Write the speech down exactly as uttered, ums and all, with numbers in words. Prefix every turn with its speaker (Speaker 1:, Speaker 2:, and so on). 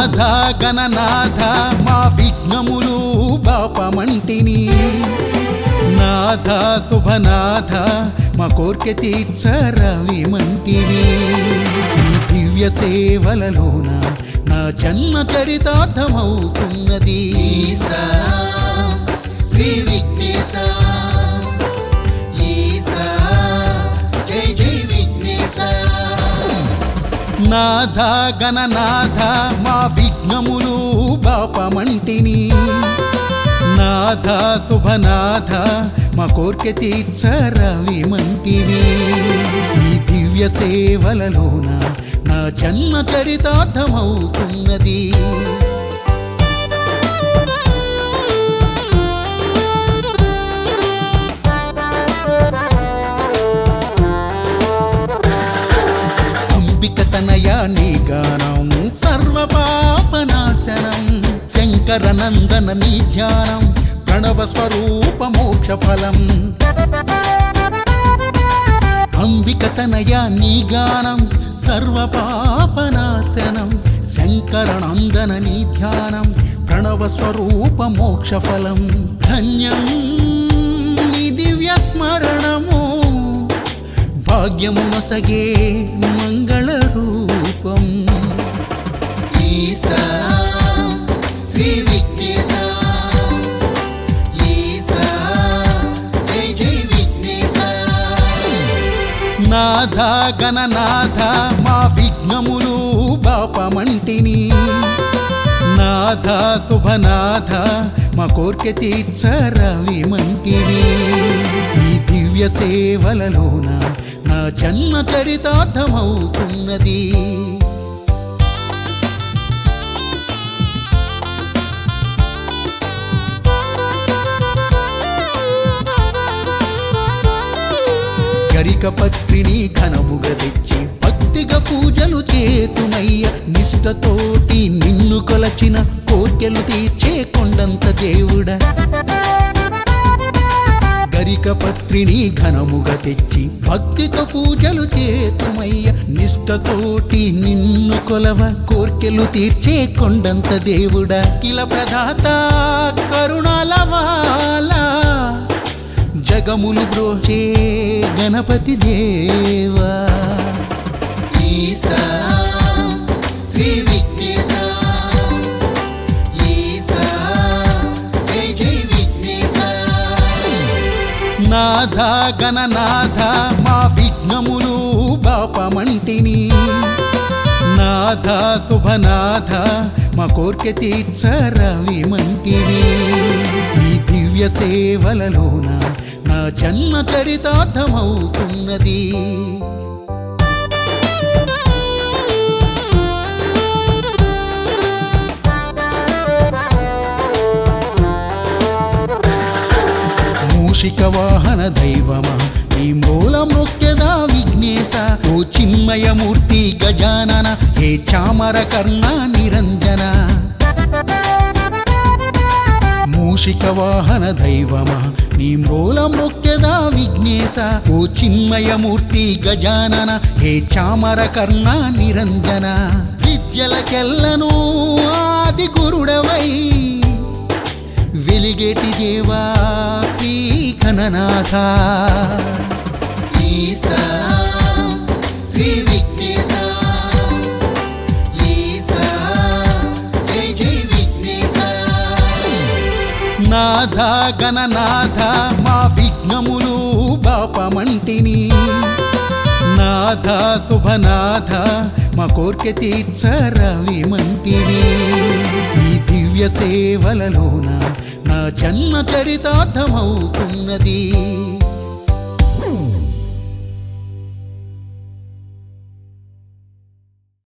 Speaker 1: నాథ గణనాథ మా విఘ్నములు బాపమంటిని నాథ శుభనాథ మా కోర్కె తీర్చరవిమంటిని దివ్య సేవలలోన నా జన్మ చరితార్థమవుతున్నది ఈశా శ్రీ విఘ్నేశ ఈశా జై జై విఘ్నేశ నాథ గణనాథ మా విఘ్నములు బాపమంటిని నాథ శుభనాథ మా కోర్కె తీర్చరవిమంటిని ఈ దివ్య సేవలలోన నా జన్మ చరితార్థమవుతున్నది అంబిక తనయా నీ గానం సర్వపాపనాశనం శంకర నందన నీ ధ్యానం ప్రణవ స్వరూప మోక్ష ఫలం అంబిక తనయా నీ గానం సర్వపాపనాశనం శంకర నందన నీ ధ్యానం ప్రణవ స్వరూప మోక్ష ఫలం ధన్యం నీ దివ్య స్మరణము భాగ్యమునొసగే మంగళ రూపం ఈశా శ్రీ విఘ్నేశ ఈశా జై జై విఘ్నేశ నాథ గణనాథ మా విఘ్నములు బాపమంటిని నాథ శుభనాథ మా కోర్కె తీర్చరవిమంటిని ఈ దివ్య సేవలలోన నా జన్మ చరితార్థమవుతున్నది గరిక పత్రిని ఘనముగ తెచ్చి భక్తిగా పూజలు చేతుమయ్య నిష్టతోటి నిన్ను కొలచిన కోర్కెలు తీర్చే కొండంత దేవుడా గరిక పత్రిని ఘనముగా తెచ్చి భక్తితో పూజలు చేతుమయ్య నిష్టతోటి నిన్ను కొలవ కోర్కెలు తీర్చే కొండంత దేవుడా కిల ప్రదాత కరుణాలవాలా జగములు బ్రోచే గణపతి దేవా ఈశా శ్రీ విఘ్నేశ ఈశా జై జై విఘ్నేశ నాథ గణనాథ మా విఘ్నములు బాపమంటిని నాథ శుభనాథ మా కోర్కె తీర్చరవిమంటిని ఈ దివ్య సేవలలోన నా జన్మ చరితార్థమవుతున్నది మూషిక వాహన దైవమా నీ మూలం మొక్కెదా విఘ్నేశ ఓ చిన్మయమూర్తి గజానన హే చామర కర్ణ నిరంజన మూషిక వాహన దైవమా నీ మూలం మొక్కెదా విఘ్నేశ ఓ చిన్మయమూర్తి గజానన హే చామర కర్ణ నిరంజన విద్యలకెల్లను ఆది గురుడవై వెలిగేటి దేవా శ్రీ గణనాథ ఈశా శ్రీ విఘ్నేశ ఈశా జై జై విఘ్నేశ నాథ గణనాథ మా విఘ్నములు బాపమంటిని నాథ శుభనాథ మా కోర్కె తీర్చరవిమంటిని ఈ దివ్య సేవలలోన నా జన్మ చరితార్థమవుతున్నది